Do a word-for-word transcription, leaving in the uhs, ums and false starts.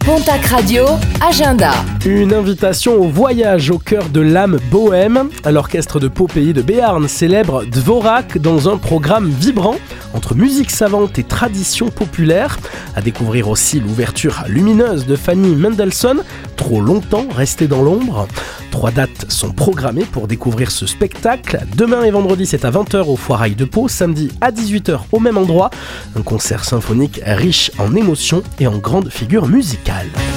Pontac Radio, agenda. Une invitation au voyage au cœur de l'âme bohème. L'orchestre de Pau Pays de Béarn célèbre Dvorak dans un programme vibrant entre musique savante et tradition populaire. À découvrir aussi l'ouverture lumineuse de Fanny Mendelssohn, trop longtemps restée dans l'ombre. Trois dates sont programmées pour découvrir ce spectacle. Demain et vendredi, c'est à vingt heures au Foirail de Pau. Samedi à dix-huit heures au même endroit. Un concert symphonique riche en émotions et en grandes figures musicales.